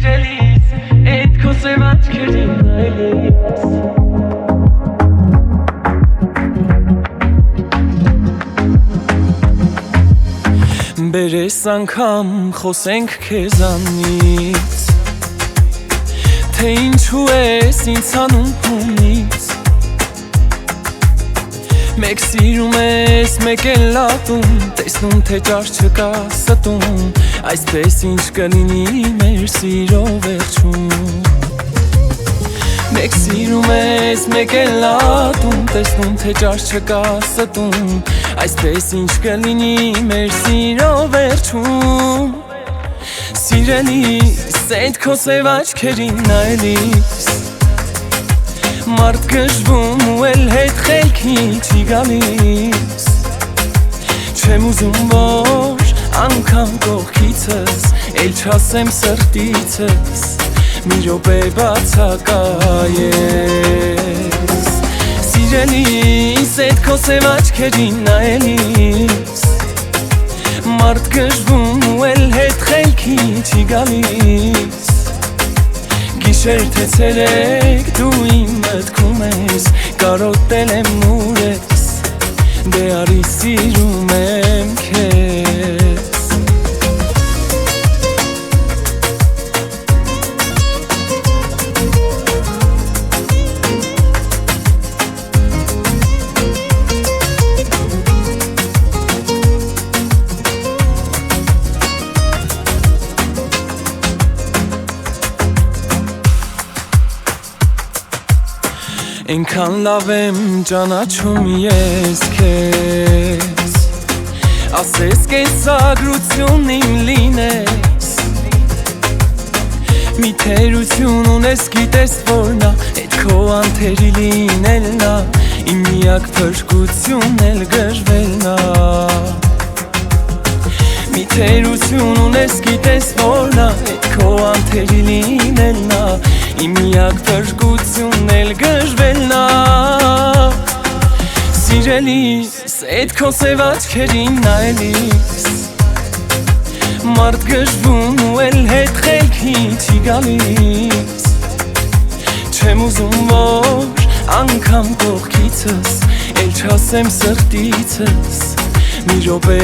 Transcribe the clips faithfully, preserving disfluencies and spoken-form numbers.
Սիրելիս, այդ քո սև աչքերին նայելիս Բերես անգամ խոսենք քեզանից Թե ինչու ես ինձ հանում հունից Մեկ սիրում ես, մեկ էլ լատում Տեսնում թե ճար չկա ստում Այսպես ինչ կլինի մեր սիրո վերջում Մեկ սիրում ես, մեկ էլ լատում Տեսնում թե ճար չկա ստում Այսպես ինչ կլինի մեր սիրո վերջում Սիրելիս, այդ քո սև աչքերին նայելիս Մարդ գժվում ու էլ հետ խելքի չի գալիս Չեմ ուզում որ անգամ կողքիցս Էլ չասեմ սրտիցս Մի րոպե բացակայես Սիրելիս, այդ քո սև աչքերին նայելիս Մարդ գժվում ու էլ հետ խելքի չի գալիս Գիշեր թե ցերեկ դու իմ մտքում ես Կարոտել եմ ուր ես Դե արի սիրում եմ քեզ Այնքան լավ եմ ճանաչում ես քեզ Ասես կենսագրություն իմ լինես Մի թերություն ունես գիտես որ նա Էդ քո անթերի լինել նա Իմ միակ փրկություն էլ գժվել նա Մի թերություն ունես գիտես որ նա Էդ քո անթերի լինել նա Իմ միակ փրկություն էլ գժվել նա Սիրելիս, այդ քո սև աչքերին նայելիս Մարդ գժվում ու էլ հետ խելքի չի գալիս Չեմ ուզում որ անգամ կողքիցս Էլ չասեմ սրտիցս Մի րոպե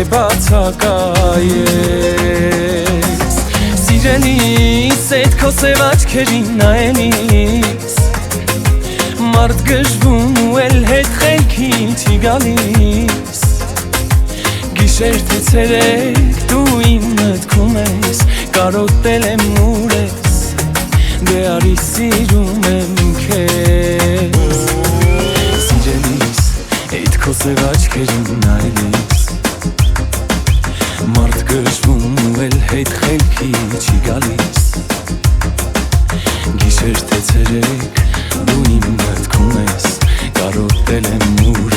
բացակայես Սիրելիս, այդ քո սև աչքերին նայելիս Մարդ գժվում ու էլ հետ խելքի չի գալիս Գիշեր թե ցերեկ դու իմ մտքում ես Կարոտել եմ ուր ես Դե արի սիրում եմ քեզ Սիրելիս, այդ քո սև աչքերին նայելիս Մարդ գժվում ու էլ հետ խելքի չի գալիս Գիշեր թե ցերեկ դու իմ մտքում ես Կարոտել եմ ուր